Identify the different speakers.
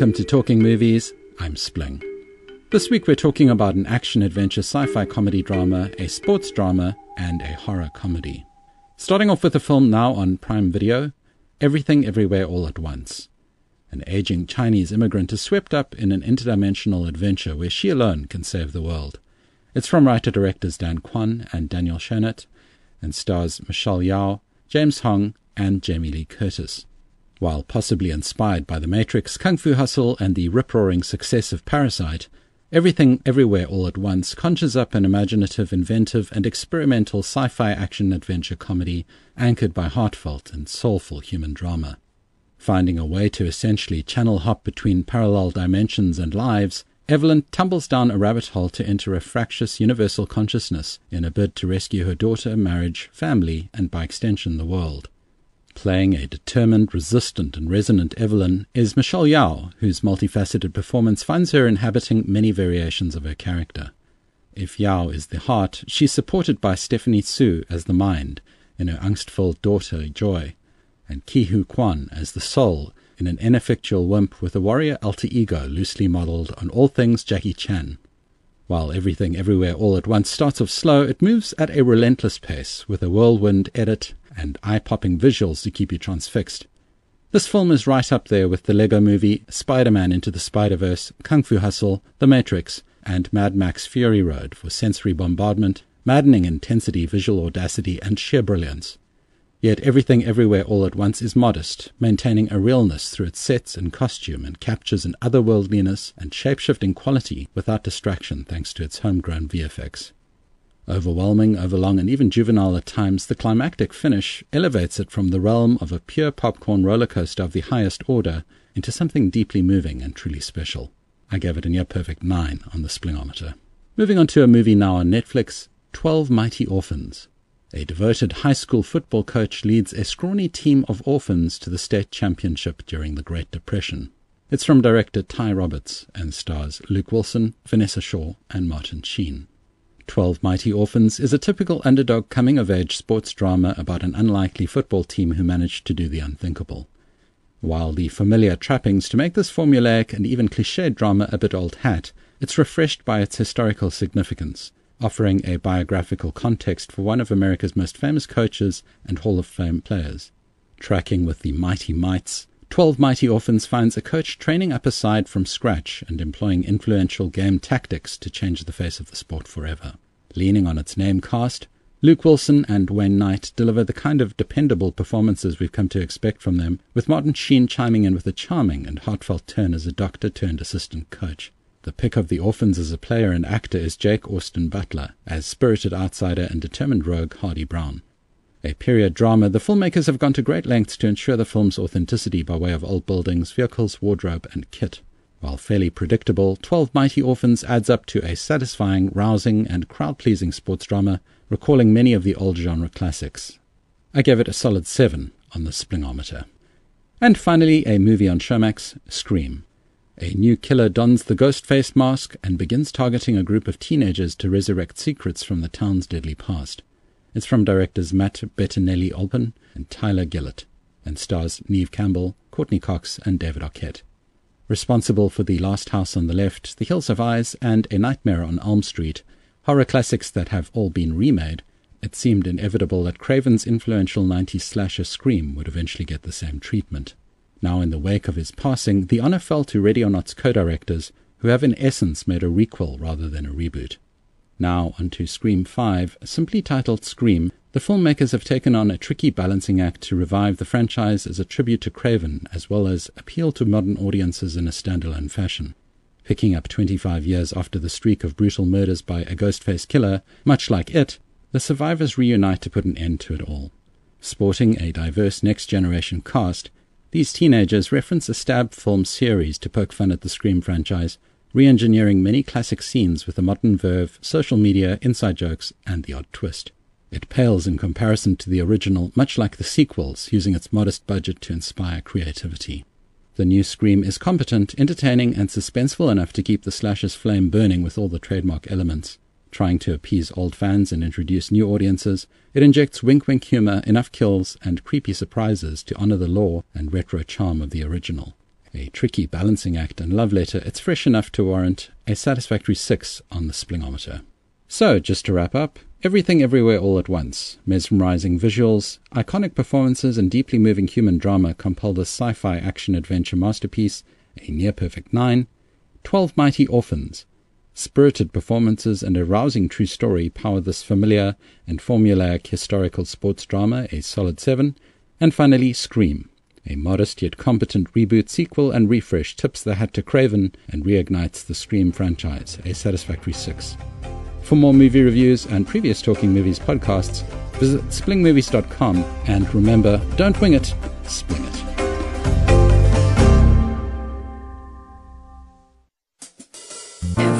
Speaker 1: welcome to Talking Movies. I'm Spling. This week we're talking about an action-adventure sci-fi comedy drama, a sports drama, and a horror comedy. Starting off with a film now on Prime Video, Everything Everywhere All at Once. An aging Chinese immigrant is swept up in an interdimensional adventure where she alone can save the world. It's from writer-directors Dan Kwan and Daniel Schoenert, and stars Michelle Yeoh, James Hong, and Jamie Lee Curtis. While possibly inspired by The Matrix, Kung Fu Hustle, and the rip-roaring success of Parasite, Everything Everywhere All at Once conjures up an imaginative, inventive, and experimental sci-fi action-adventure comedy anchored by heartfelt and soulful human drama. Finding a way to essentially channel-hop between parallel dimensions and lives, Evelyn tumbles down a rabbit hole to enter a fractious universal consciousness in a bid to rescue her daughter, marriage, family, and by extension the world. Playing a determined, resistant, and resonant Evelyn is Michelle Yeoh, whose multifaceted performance finds her inhabiting many variations of her character. If Yeoh is the heart, she's supported by Stephanie Hsu as the mind, in her angst-filled daughter Joy, and Ke Huy Quan as the soul, in an ineffectual wimp with a warrior alter ego loosely modelled on all things Jackie Chan. While Everything Everywhere All at Once starts off slow, it moves at a relentless pace, with a whirlwind edit and eye-popping visuals to keep you transfixed. This film is right up there with the Lego Movie, Spider-Man Into the Spider-Verse, Kung Fu Hustle, The Matrix, and Mad Max Fury Road for sensory bombardment, maddening intensity, visual audacity, and sheer brilliance. Yet Everything Everywhere All at Once is modest, maintaining a realness through its sets and costume, and captures an otherworldliness and shape-shifting quality without distraction thanks to its homegrown VFX. Overwhelming, overlong, and even juvenile at times, the climactic finish elevates it from the realm of a pure popcorn roller coaster of the highest order into something deeply moving and truly special. I gave it a near-perfect 9 on the Splingometer. Moving on to a movie now on Netflix, 12 Mighty Orphans. A devoted high school football coach leads a scrawny team of orphans to the state championship during the Great Depression. It's from director Ty Roberts and stars Luke Wilson, Vanessa Shaw, and Martin Sheen. 12 Mighty Orphans is a typical underdog coming-of-age sports drama about an unlikely football team who managed to do the unthinkable. While the familiar trappings to make this formulaic and even cliched drama a bit old hat, it's refreshed by its historical significance, offering a biographical context for one of America's most famous coaches and Hall of Fame players. Tracking with the Mighty Mites, 12 Mighty Orphans finds a coach training up a side from scratch and employing influential game tactics to change the face of the sport forever. Leaning on its name cast, Luke Wilson and Wayne Knight deliver the kind of dependable performances we've come to expect from them, with Martin Sheen chiming in with a charming and heartfelt turn as a doctor-turned-assistant coach. The pick of the orphans as a player and actor is Jake Austin Butler, as spirited outsider and determined rogue Hardy Brown. A period drama, the filmmakers have gone to great lengths to ensure the film's authenticity by way of old buildings, vehicles, wardrobe, and kit. While fairly predictable, 12 Mighty Orphans adds up to a satisfying, rousing, and crowd-pleasing sports drama, recalling many of the old genre classics. I gave it a solid 7 on the Splingometer. And finally, a movie on Showmax, Scream. A new killer dons the ghost-faced mask and begins targeting a group of teenagers to resurrect secrets from the town's deadly past. It's from directors Matt Bettinelli-Olpin and Tyler Gillett, and stars Neve Campbell, Courtney Cox, and David Arquette. Responsible for The Last House on the Left, The Hills Have Eyes, and A Nightmare on Elm Street, horror classics that have all been remade, it seemed inevitable that Craven's influential 90s slasher Scream would eventually get the same treatment. Now in the wake of his passing, the honor fell to Ready or Not's co-directors, who have in essence made a requel rather than a reboot. Now onto Scream 5, simply titled Scream, the filmmakers have taken on a tricky balancing act to revive the franchise as a tribute to Craven, as well as appeal to modern audiences in a standalone fashion. Picking up 25 years after the streak of brutal murders by a ghost-faced killer, much like It, the survivors reunite to put an end to it all. Sporting a diverse next-generation cast, these teenagers reference a stab film series to poke fun at the Scream franchise, re-engineering many classic scenes with a modern verve, social media, inside jokes, and the odd twist. It pales in comparison to the original, much like the sequels, using its modest budget to inspire creativity. The new Scream is competent, entertaining, and suspenseful enough to keep the slasher's flame burning with all the trademark elements. Trying to appease old fans and introduce new audiences, it injects wink-wink humor, enough kills, and creepy surprises to honor the lore and retro charm of the original. A tricky balancing act and love letter, it's fresh enough to warrant a satisfactory 6 on the Splingometer. So, just to wrap up, Everything Everywhere All at Once, mesmerizing visuals, iconic performances and deeply moving human drama compile this sci-fi action-adventure masterpiece, a near-perfect 9. 12 Mighty Orphans, spirited performances and a rousing true story power this familiar and formulaic historical sports drama, a solid 7. And finally, Scream, a modest yet competent reboot, sequel and refresh tips the hat to Craven and reignites the Scream franchise, a satisfactory 6. For more movie reviews and previous Talking Movies podcasts, visit splingmovies.com, and remember, don't wing it, spling it.